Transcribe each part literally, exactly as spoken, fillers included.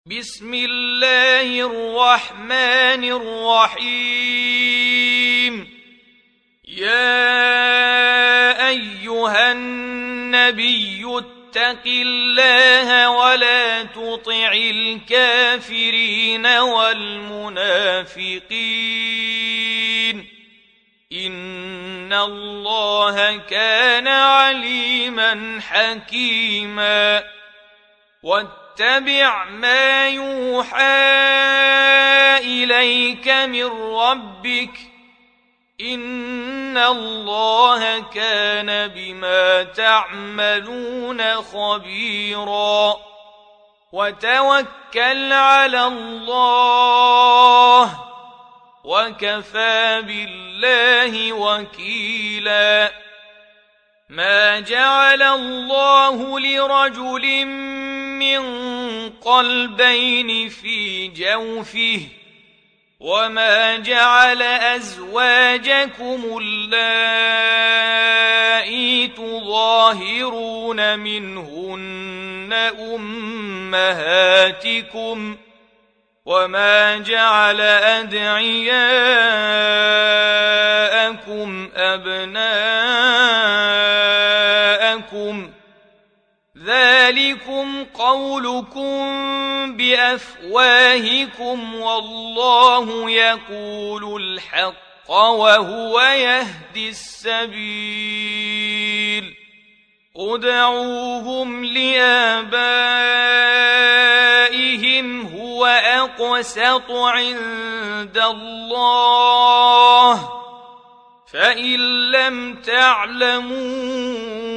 بسم الله الرحمن الرحيم. يا أيها النبي اتق الله ولا تطع الكافرين والمنافقين إن الله كان عليما حكيما. واتبع ما يوحى إليك من ربك إن الله كان بما تعملون خبيرا. وتوكل على الله وكفى بالله وكيلا. ما جعل الله لرجل من قلبين في جوفه وما جعل أزواجكم اللائي تظاهرون منهن أمهاتكم وما جعل أدعياءكم أبناءكم ذلكم قولكم بأفواهكم والله يقول الحق وهو يهدي السبيل. ادعوهم لآبائهم هو أقسط عند الله فإن لم تعلموا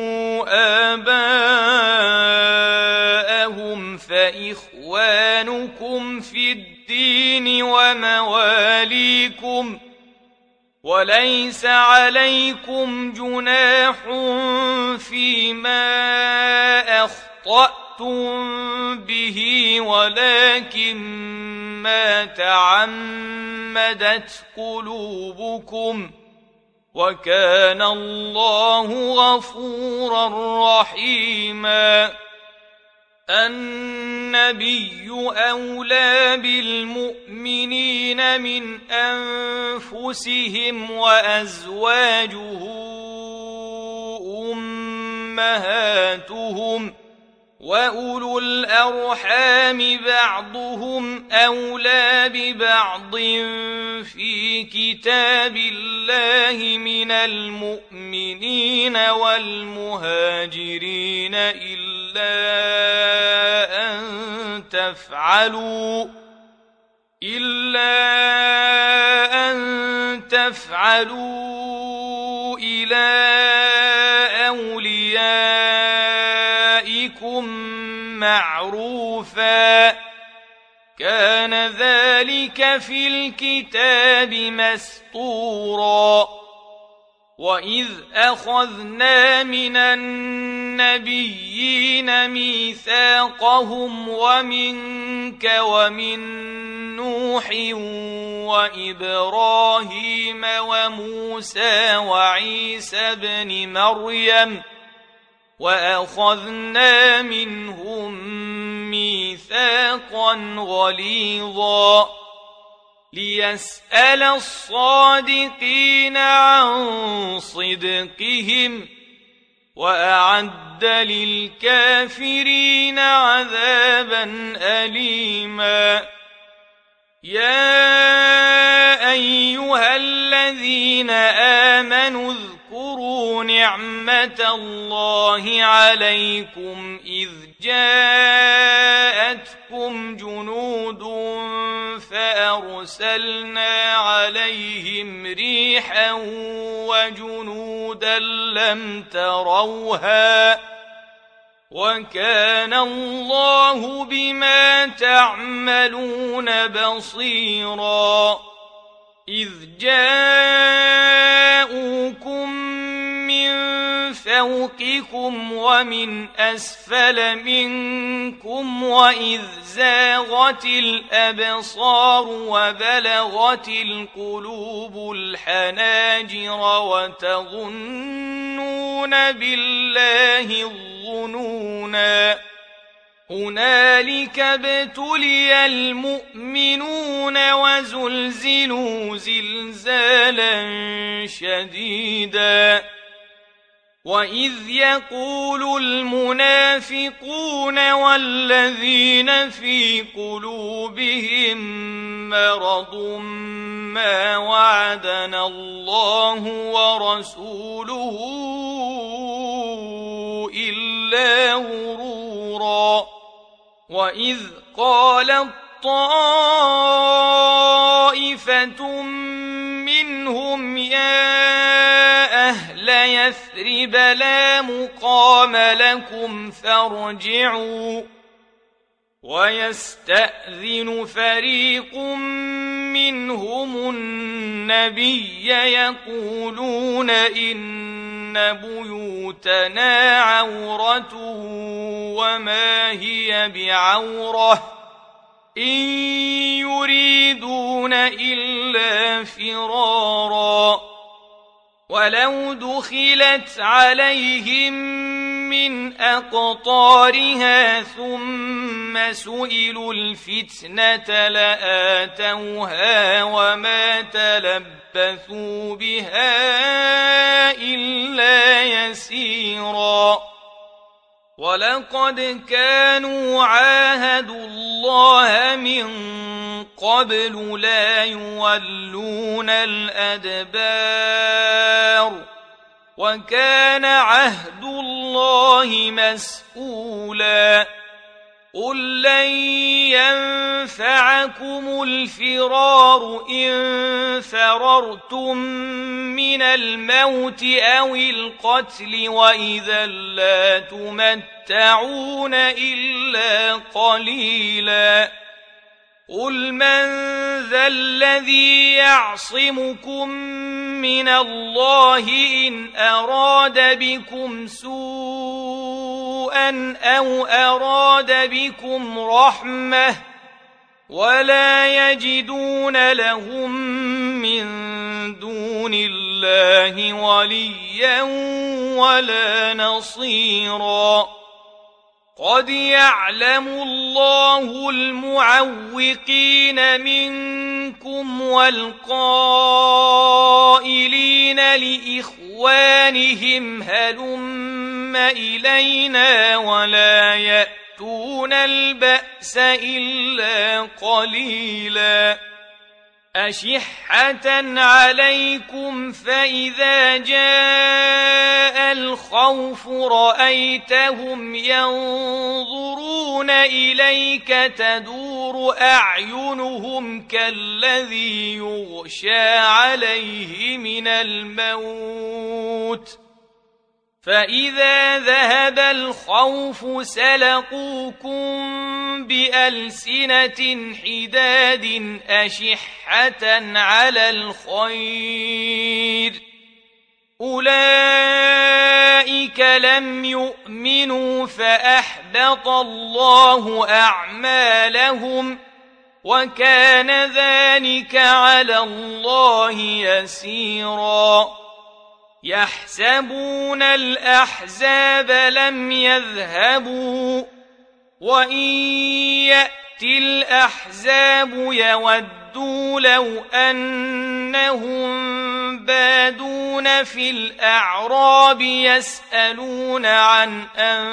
آباءهم فإخوانكم في الدين ومواليكم وليس عليكم جناح فيما أخطأتم به ولكن ما تعمدت قلوبكم وكان الله غفورا رحيما. النبي أولى بالمؤمنين من أنفسهم وأزواجه أمهاتهم وأولو الأرحام بعضهم أولى ببعض في كتاب الله من المؤمنين والمهاجرين إلا أن تفعلوا إلا أن تفعلوا إلى أوليائكم معروفا كان ذلك في الكتاب مسطورا. وإذ أخذنا من النبيين ميثاقهم ومنك ومن نوح وإبراهيم وموسى وعيسى بن مريم وأخذنا منهم ميثاقا غليظا ليسأل الصادقين عن صدقهم وأعد للكافرين عذابا أليما. يا أيها الذين آمنوا اذكروا نعمة الله عليكم إذ جاءتكم جنود فأرسلنا عليهم ريحا وجنودا لم تروها وكان الله بما تعملون بصيرا. إذ جاءوكم من فوقكم ومن أسفل منكم وإذ زاغت الأبصار وبلغت القلوب الحناجر وتظنون بالله الظنونا هنالك ابتلي المؤمنون وزلزلوا زلزالا شديدا وإذ يقول المنافقون والذين في قلوبهم مرض ما وعدنا الله ورسوله إلا غرورا وإذ قالت طائفة منهم يا أهل يثرب لا مقام لكم فارجعوا ويستأذن فريق منهم النبي يقولون إن بيوتنا عورة وما هي بعورة إن يريدون إلا فرارا ولو دخلت عليهم من أقطارها ثم سئلوا الفتنة لآتوها وما تلبثوا بها إلا يسيرا ولقد كانوا عاهدوا الله من قبل لا يولون الأدبار وكان عهد الله مسؤولا قل لن ينفعكم الفرار إن فررتم من الموت أو القتل وإذا لا تمتعون إلا قليلا قل من ذا الذي يعصمكم من الله إن أراد بكم سوءا أو أراد بكم رحمة ولا يجدون لهم من دون الله وليا ولا نصيرا قد يعلم الله المعوقين منكم والقائلين لإخوانهم هلم إلينا ولا يأتون البأس إلا قليلا أشحة عليكم فإذا جاء الخوف رأيتهم ينظرون إليك تدور أعينهم كالذي يغشى عليه من الموت فإذا ذهب الخوف سلقوكم بألسنة حداد أشحة على الخير أولئك لم يؤمنوا فأحبط الله أعمالهم وكان ذلك على الله يسيرا يحسبون الأحزاب لم يذهبوا وإن يأتي الأحزاب يودوا لو أنهم بادون في الأعراب يسألون عن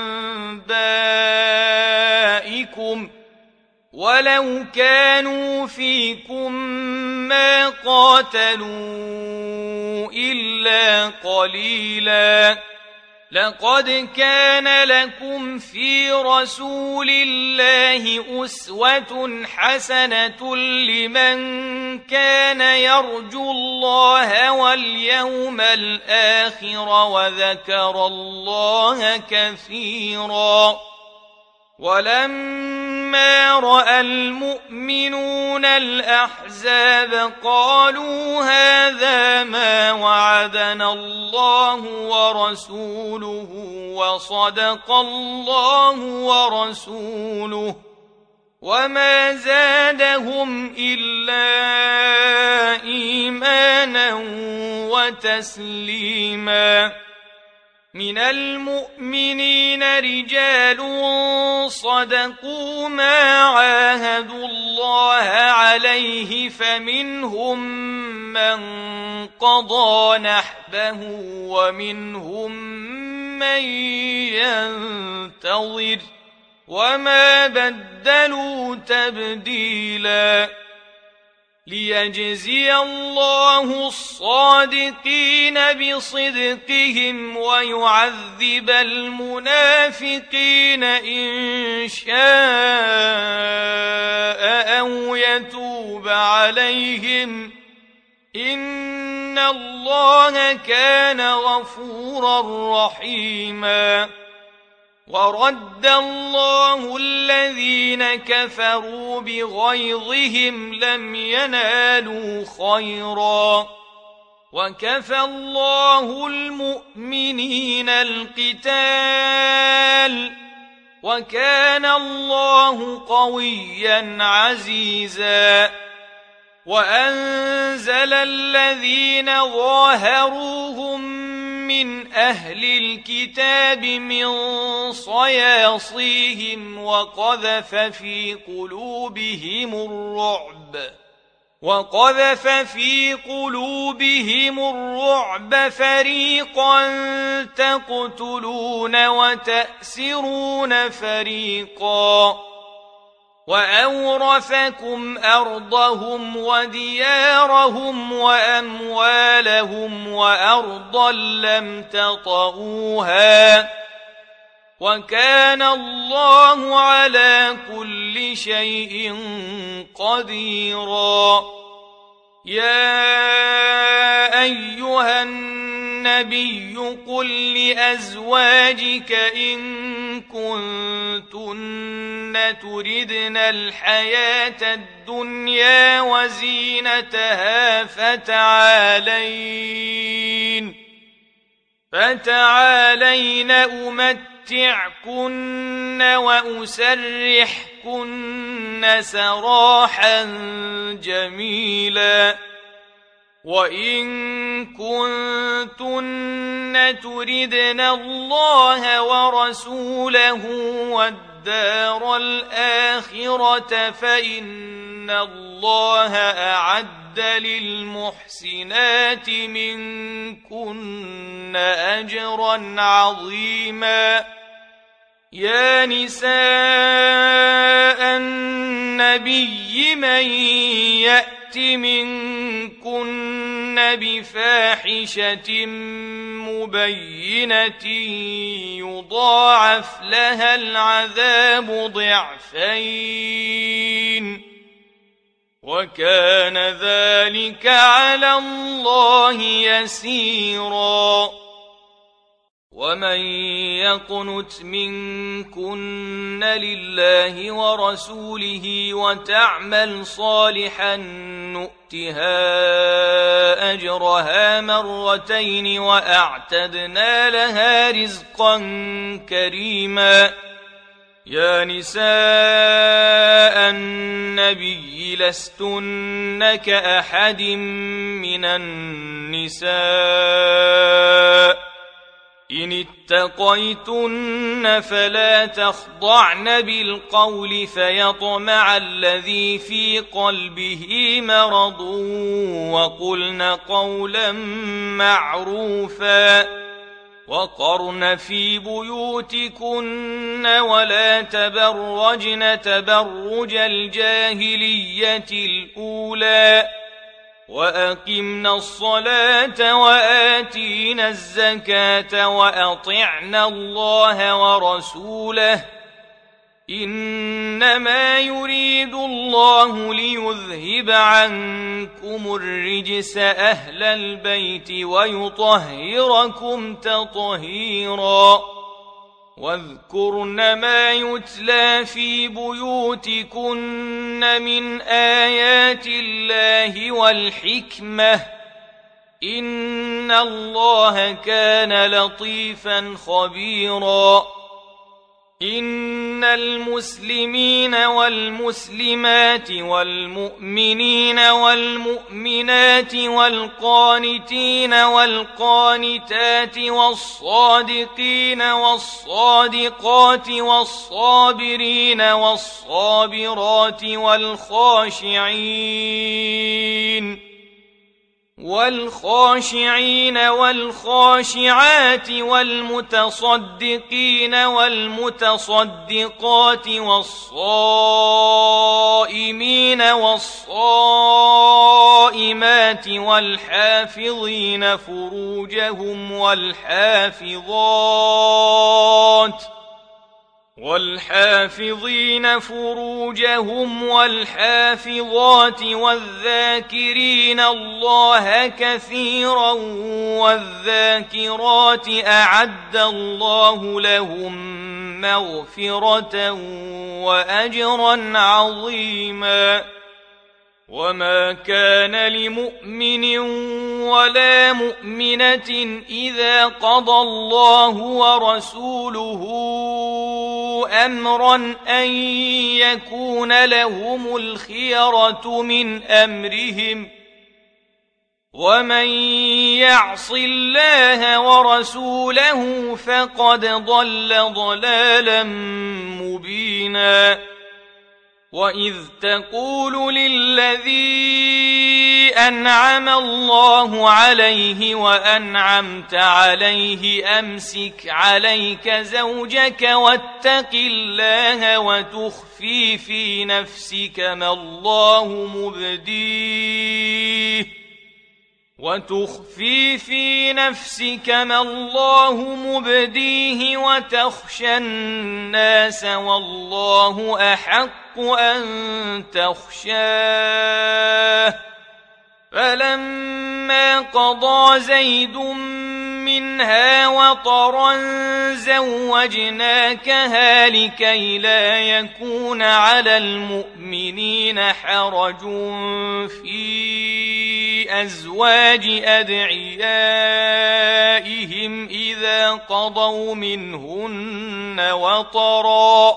أنبائكم ولو كانوا فيكم ما قاتلوا إلا قليلا لقد كان لكم في رسول الله أسوة حسنة لمن كان يرجو الله واليوم الآخر وذكر الله كثيرا ولما رأى المؤمنون الأحزاب قالوا هذا ما وعدنا الله ورسوله وصدق الله ورسوله وما زادهم إلا إيمانا وتسليما من المؤمنين رجال صدقوا ما عاهدوا الله عليه فمنهم من قضى نحبه ومنهم من ينتظر وما بدلوا تبديلا ليجزي الله الصادقين بصدقهم ويعذب المنافقين إن شاء أو يتوب عليهم إن الله كان غفورا رحيما ورد الله الذين كفروا بغيظهم لم ينالوا خيرا وكفى الله المؤمنين القتال وكان الله قويا عزيزا وأنزل الذين ظاهروهم من أهل الكتاب من صياصيهم وقذف في قلوبهم الرعب وقذف في قلوبهم الرعب فريقا تقتلون وتأسرون فريقا وأورثكم أرضهم وديارهم وأموالهم وأرضا لم تطئوها وكان الله على كل شيء قديرا يا أيها النبي قل لأزواجك إن كنتن تردن الحياة الدنيا وزينتها فتعالين فتعالين أمتعكن وأسرحكن سراحا جميلا وإن كنتن تردن الله ورسوله والدار الآخرة فإن الله أعد للمحسنات منكن أجرا عظيما يا نساء النبي من يأت منكن بفاحشة مبينة يضاعف لها العذاب ضعفين وكان ذلك على الله يسيرا ومن يقنت منكن لله ورسوله وتعمل صالحا نؤتها أجرها مرتين وأعتدنا لها رزقا كريما يا نساء النبي لستن كأحد من النساء إن اتقيتن فلا تخضعن بالقول فيطمع الذي في قلبه مرض وقلن قولا معروفا وقرن في بيوتكن ولا تبرجن تبرج الجاهلية الأولى وأقمنا الصلاة وآتينا الزكاة وأطعنا الله ورسوله إنما يريد الله ليذهب عنكم الرجس أهل البيت ويطهركم تطهيرا واذكرن ما يتلى في بيوتكن من آيات الله والحكمة إن الله كان لطيفا خبيرا إن المسلمين والمسلمات والمؤمنين والمؤمنات والقانتين والقانتات والصادقين والصادقات والصابرين والصابرات والخاشعين والخاشعين والخاشعات والمتصدقين والمتصدقات والصائمين والصائمات والحافظين فروجهم والحافظات والحافظين فروجهم والحافظات والذاكرين الله كثيرا والذاكرات أعد الله لهم مغفرة وأجرا عظيما. وما كان لمؤمن ولا مؤمنة إذا قضى الله ورسوله أمرا أن يكون لهم الخيرة من أمرهم ومن يعص الله ورسوله فقد ضل ضلالا مبينا. وإذ تقول للذي أنعم الله عليه وأنعمت عليه أمسك عليك زوجك واتق الله وتخفي في نفسك ما الله مبديه وتخفي في نفسك ما الله مبديه وتخشى الناس والله أحق أن تخشاه. فلما قضى زيد منها وطرا زوجناكها لكي لا يكون على المؤمنين حرج في أزواج أدعيائهم إذا قضوا منهن وطرا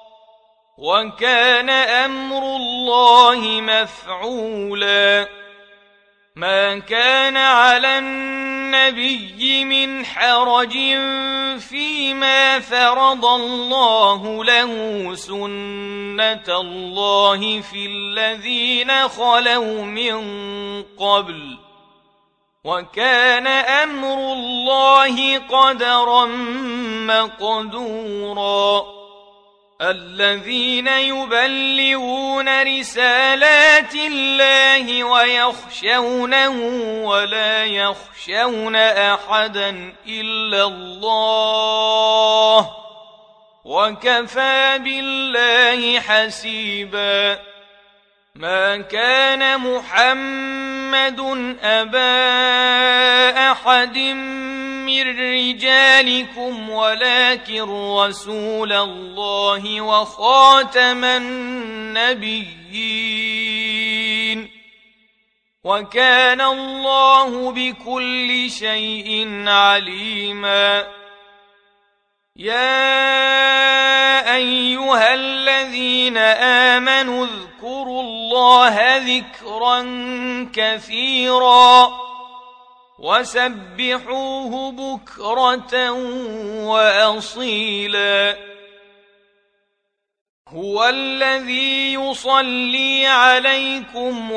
وكان أمر الله مفعولا. ما كان على النبي من حرج فيما فرض الله له سنة الله في الذين خلوا من قبل وكان أمر الله قدرا مقدورا. الذين يبلغون رسالات الله ويخشونه ولا يخشون أحدا إلا الله وكفى بالله حسيبا. ما كان محمد أبا أحد من رجالكم ولكن رسول الله وخاتم النبيين وكان الله بكل شيء عليما. يا أيها الذين آمنوا اذكروا الله ذكرا كثيرا وسبحوه بكرة وأصيلا. هو الذي يصلي عليكم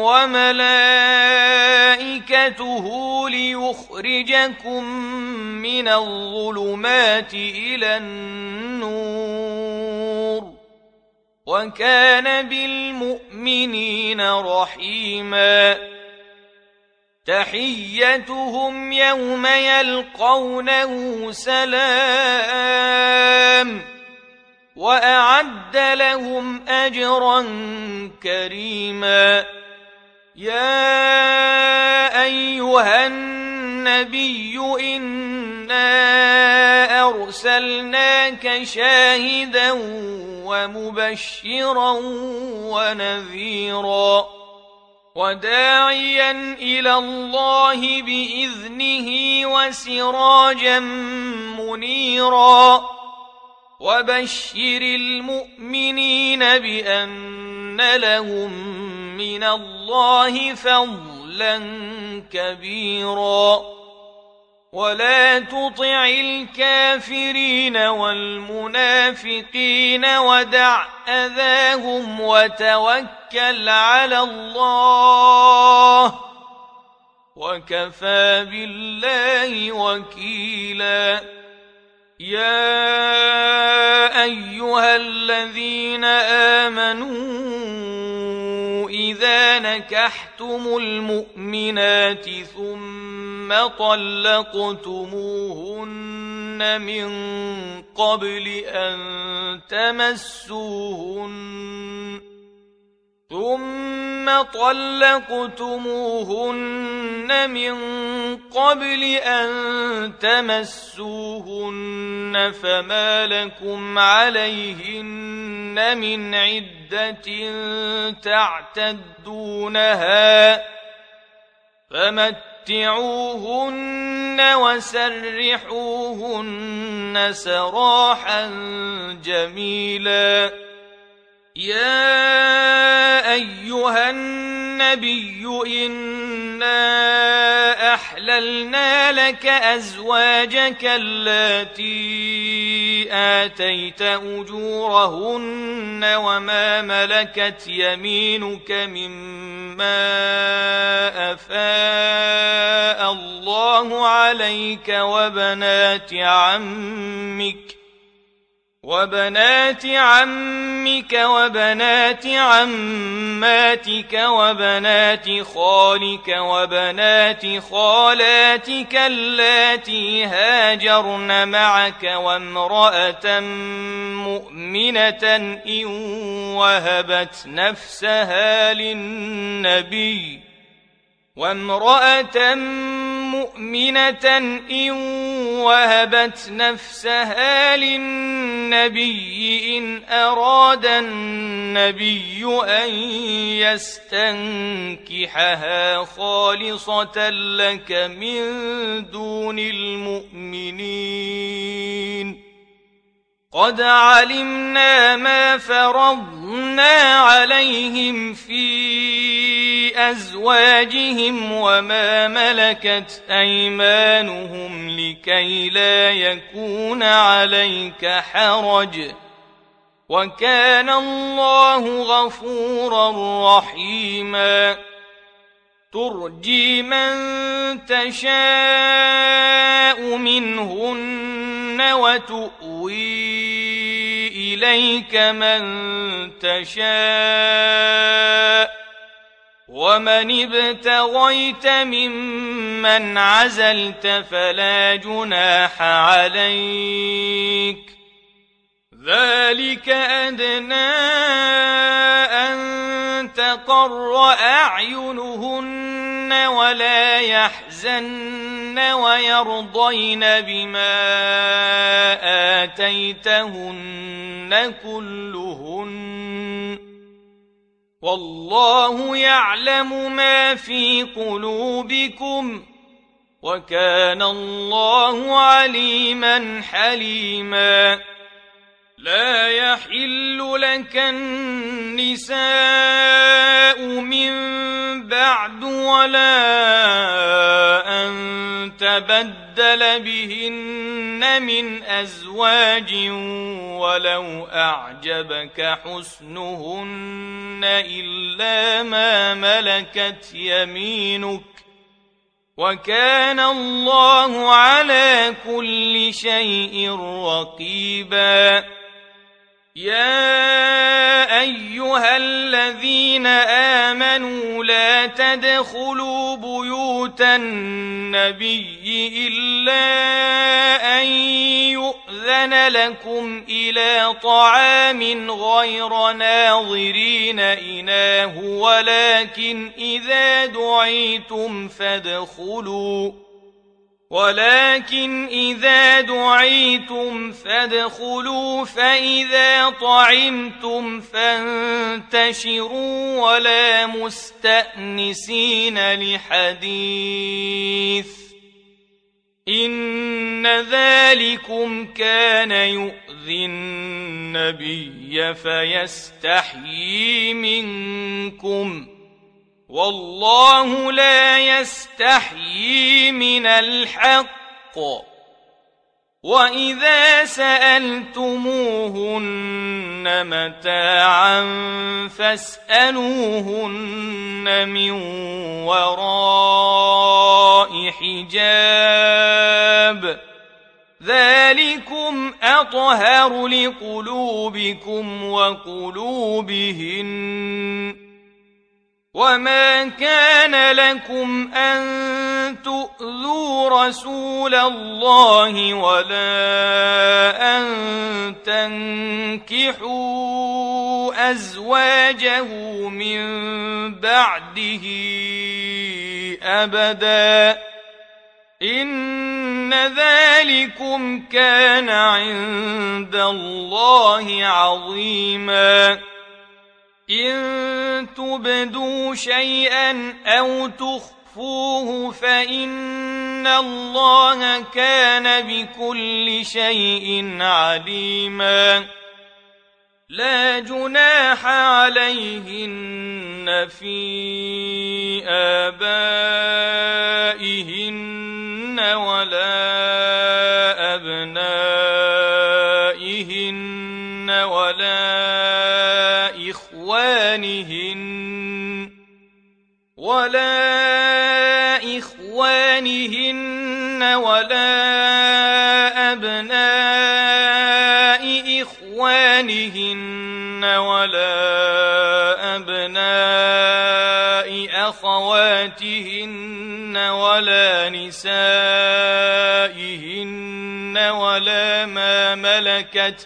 وملائكته ليخرجكم من الظلمات إلى النور وكان بالمؤمنين رحيما. تحيتهم يوم يلقونه سلام وأعد لهم أجرا كريما. يا أيها النبي إنا أرسلناك شاهدا ومبشرا ونذيرا وداعيا إلى الله بإذنه وسراجا منيرا وبشر المؤمنين بأن لهم من الله فضلا كبيرا ولا تطع الكافرين والمنافقين ودع أذاهم وتوكل على الله وكفى بالله وكيلا يا أيها الذين آمنوا إذا نكحتم المؤمنات ثم طلقتموهن من قبل أن تمسوهن ثم طلقتموهن من قبل أن تمسوهن فما لكم عليهن من عدة تعتدونها فمتعوهن وسرحوهن سراحا جميلا يا أيها النبي إنا أحللنا لك أزواجك اللاتي آتيت أجورهن وما ملكت يمينك مما أفاء الله عليك وبنات عمك وبنات عمك وبنات عماتك وبنات خالك وبنات خالاتك اللاتي هاجرن معك وامرأة مؤمنة إن وهبت نفسها للنبي وامرأة مؤمنة إن وهبت نفسها للنبي إن أراد النبي أن يستنكحها خالصة لك من دون المؤمنين قد علمنا ما فرضنا عليهم في أزواجهم وما ملكت أيمانهم لكي لا يكون عليك حرج وكان الله غفورا رحيما ترجي من تشاء منهن وتؤوي إليك من تشاء ومن ابتغيت ممن عزلت فلا جناح عليك ذلك أدنى أن تقر أعينهن ولا يحزن ويرضين بما آتيتهن كلهن والله يعلم ما في قلوبكم وكان الله عليما حليما لا يحل لك النساء من بعد ولا أن تبدل بهن من أزواج ولو أعجبك حسنهن إلا ما ملكت يمينك وكان الله على كل شيء رقيبا يا أيها الذين آمنوا لا تدخلوا بيوت النبي إلا أن يؤذن لكم إلى طعام غير ناظرين إناه ولكن إذا دعيتم فادخلوا ولكن إذا دعيتم فادخلوا فإذا طعمتم فانتشروا ولا مستأنسين لحديث إن ذلكم كان يؤذي يؤذي النبي فيستحيي منكم والله لا يستحيي من الحق وإذا سألتموهن متاعا فاسألوهن من وراء حجاب ذلكم أطهر لقلوبكم وقلوبهن وما كان لكم أن تؤذوا رسول الله ولا أن تنكحوا أزواجه من بعده أبدا إن ذلكم كان عند الله عظيما إن تبدوا شيئا أو تخفوه فإن الله كان بكل شيء عليما لا جناح عليهن في آبائهن ولا أبنائهن ولا إخوانهن ولا إخوانهن ولا أبناء إخوانهن ولا أبناء أخواتهن ولا نسائهن ولا ما ملكت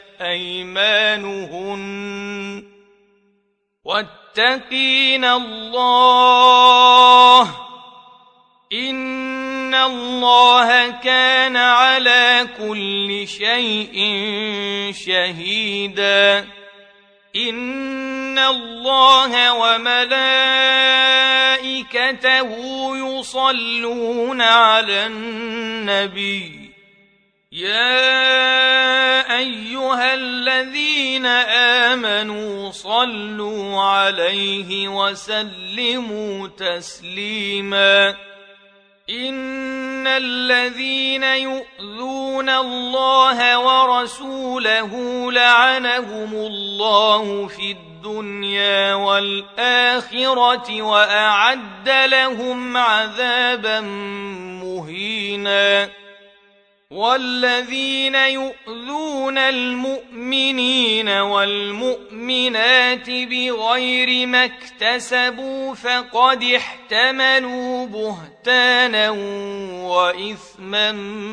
أيمانهن واتقين الله إن الله كان على كل شيء شهيدا إن الله وملائكته يصلون على النبي يا أيها الذين آمنوا صلوا عليه وسلموا تسليما إن الذين يؤذون الله ورسوله لعنهم الله في الدنيا والآخرة وأعد لهم عذابا مهينا والذين يؤذون المؤمنين والمؤمنات بغير ما اكتسبوا فقد احتملوا بهتانا وإثما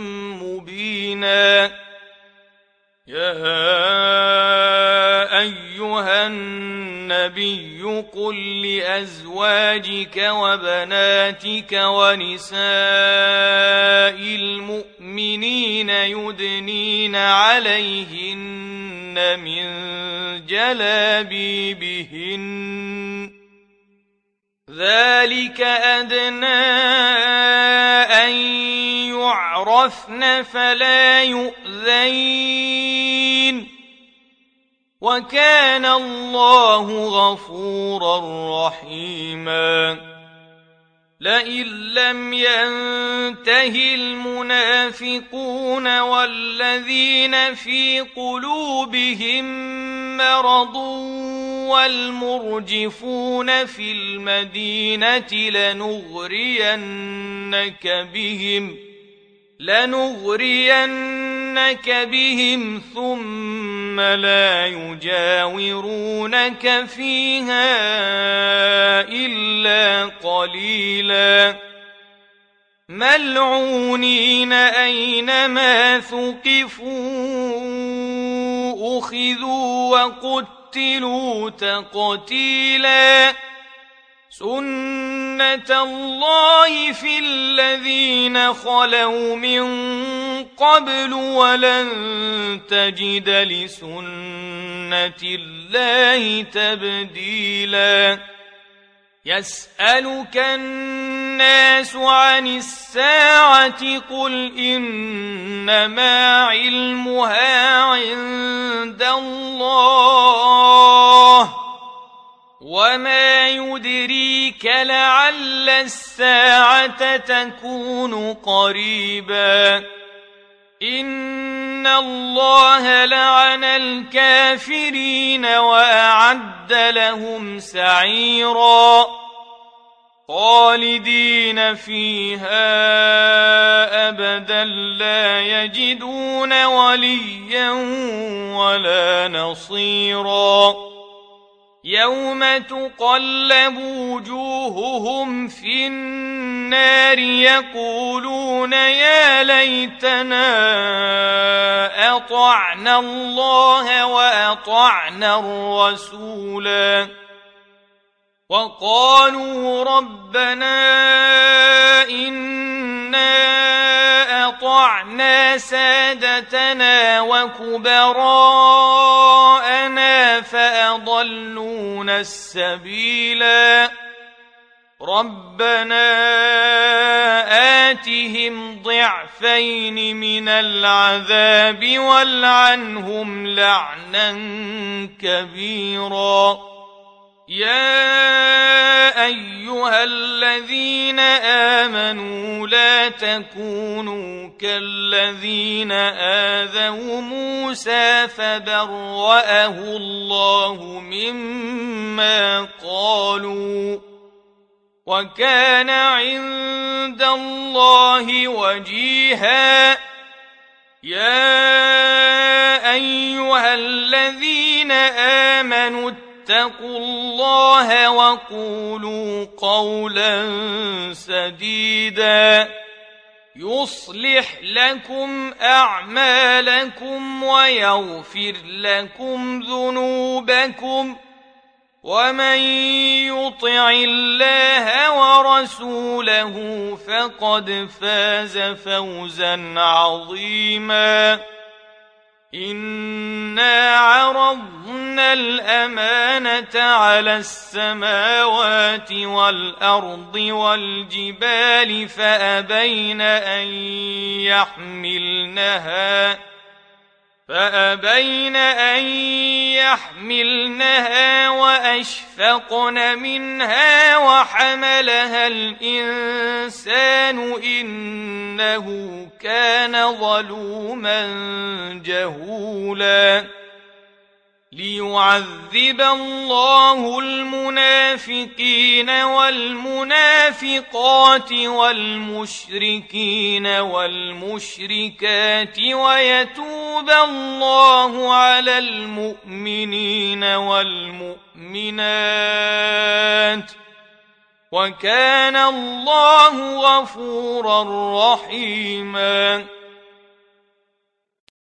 مبينا يا أيها النبي قل لأزواجك وبناتك ونساء المؤمنين يدنين عليهن من جلابيبهن ذلك أدنى أن يعرفن فلا يؤذين وكان الله غفورا رحيما لئن لم ينته المنافقون والذين في قلوبهم مرض والمرجفون في المدينة لنغرينك بهم لنغرينك بهم ثم لا يجاورونك فيها إلا قليلا ملعونين أينما ثقفوا أخذوا وقتلوا تقتيلا سنة الله في الذين خلوا من قبل ولن تجد لسنة الله تبديلا يسألك الناس عن الساعة قل إنما علمها عند الله وما يدريك لعل الساعة تكون قريبا إن الله لعن الكافرين وأعد لهم سعيرا خالدين فيها أبدا لا يجدون وليا ولا نصيرا يوم تقلب وجوههم في النار يقولون يا ليتنا أطعنا الله وأطعنا الرسولا وقالوا ربنا إنا أطعنا سادتنا وكبراءنا فأضلونا السبيلا ربنا آتهم ضعفين من العذاب والعنهم لعنا كبيرا يا أيها الذين آمنوا لا تكونوا كالذين آذوا موسى فبرأه الله مما قالوا وكان عند الله وجيها يا أيها الذين آمنوا اتقوا الله وقولوا قولا سديدا يصلح لكم أعمالكم ويغفر لكم ذنوبكم ومن يطع الله ورسوله فقد فاز فوزا عظيما إنا عرضنا الأمانة على السماوات والأرض والجبال فأبين أن يحملنها فأبين أن يحملنها وأشفقن منها وحملها الإنسان إنه كان ظلوما جهولا ليعذب الله المنافقين والمنافقات والمشركين والمشركات ويتوب الله على المؤمنين والمؤمنات وكان الله غفورا رحيما